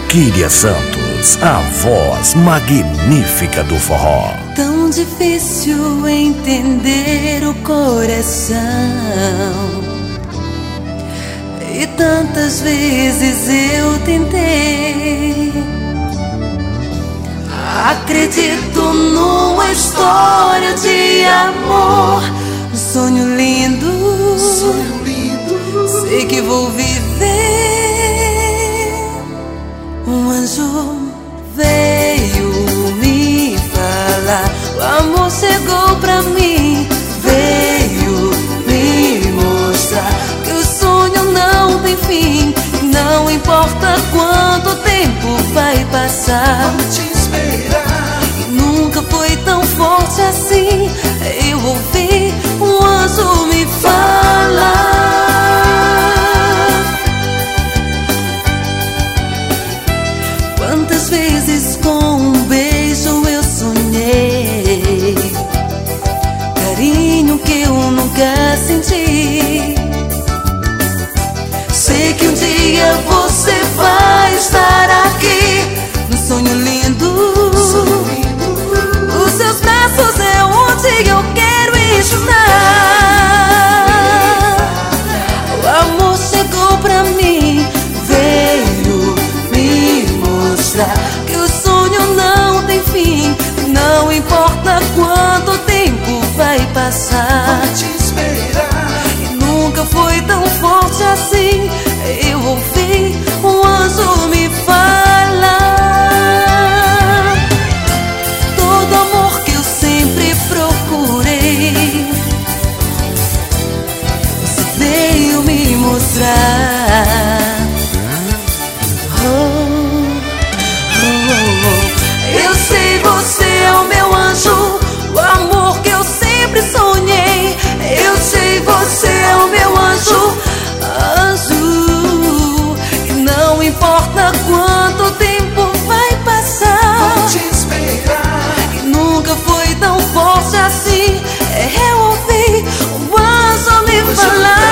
Valquíria Santos, a voz magnífica do forró. Tão difícil entender o coração, e tantas vezes eu tentei. Acredito numa história de amor, um sonho lindo, sei que vou viver. Um anjo veio me falar, o amor chegou pra mim, veio me mostrar que o sonho não tem fim. Não importa quanto tempo vai passar, vou te esperar. E nunca foi tão forte assim. Eu ouvi um anjo me falar. Quantas vezes com um beijo eu sonhei, carinho que eu nunca senti. Sei que um dia você vai estar aqui, num sonho lindo. Os seus braços é onde eu quero estar. O amor chegou pra mim, veio me mostrar que o sonho não tem fim. Não importa quanto tempo vai passar, Vou te esperar. e nunca foi tão forte assim. Eu ouvi um anjo me falar. Todo amor que eu sempre procurei, você veio me mostrar. Eu sei, você é o meu anjo, o amor que eu sempre sonhei. Eu sei, você é o meu anjo, anjo. E não importa quanto tempo vai passar, Vou te esperar. e nunca foi tão forte assim. Eu ouvi o anjo me falar.